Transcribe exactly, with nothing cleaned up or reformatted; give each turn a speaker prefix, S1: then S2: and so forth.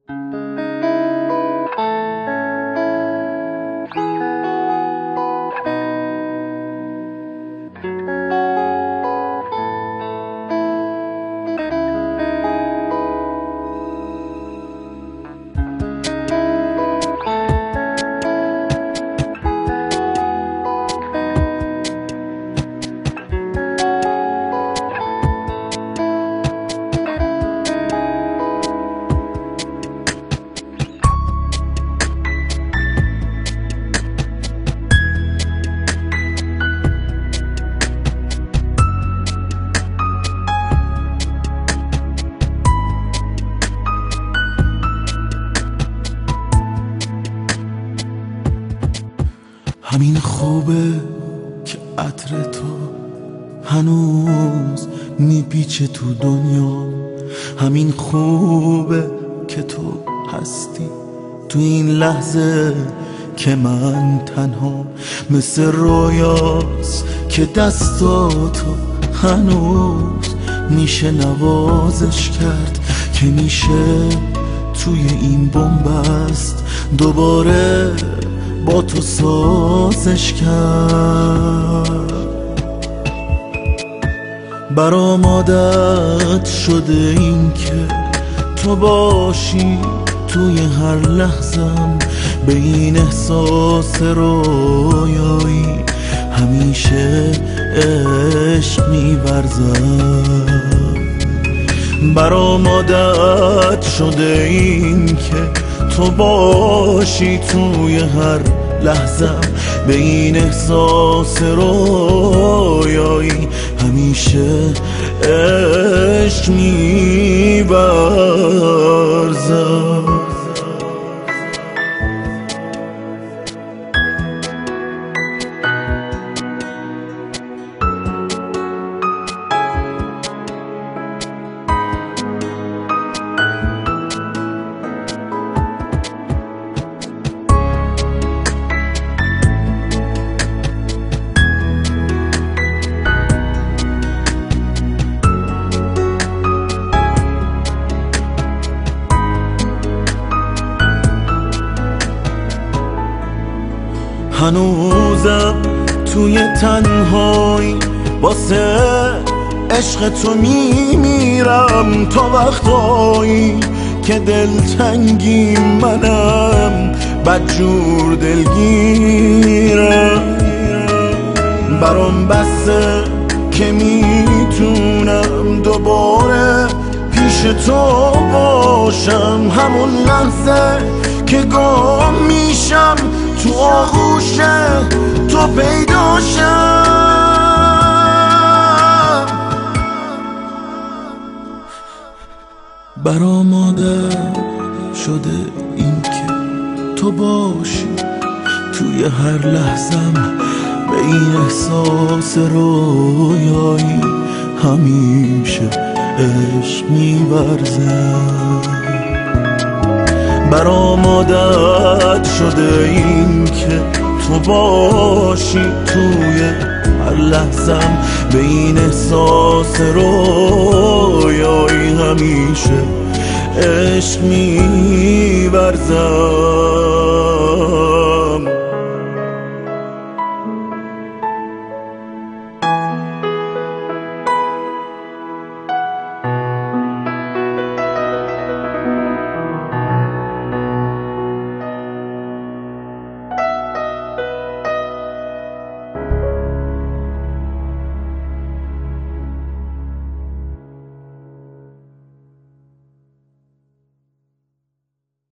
S1: همین خوبه که عطر تو هنوز میپیچه تو دنیا. همین خوبه که تو هستی تو این لحظه که من تنها. مثل رویاست که دستاتو هنوز میشه نوازش کرد، که میشه توی این بنبست دوباره با تو سازش کرد. برام عادت شده این که تو باشی توی هر لحظم، به این احساس رویایی همیشه عشق می‌ورزم. برام عادت شده این که تو باشی توی هر لحظم، به این احساس رویایی همیشه عشق می‌ورزم. هنوزم توی تنهایی واسه عشق تو میمیرم، تا وقتایی که دلتنگی منم بدجور دلگیرم. برام بسه که میتونم دوباره پیش تو باشم، همون لحظه که گم میشم تو آغوش تو پیداشم. برام عادت شده این که تو باشی توی هر لحظم، به این احساس رویایی همیشه عشق می‌ورزم. برام عادت شده این که تو باشی توی هر لحظم، به این احساس رویایی همیشه عشق می‌ورزم.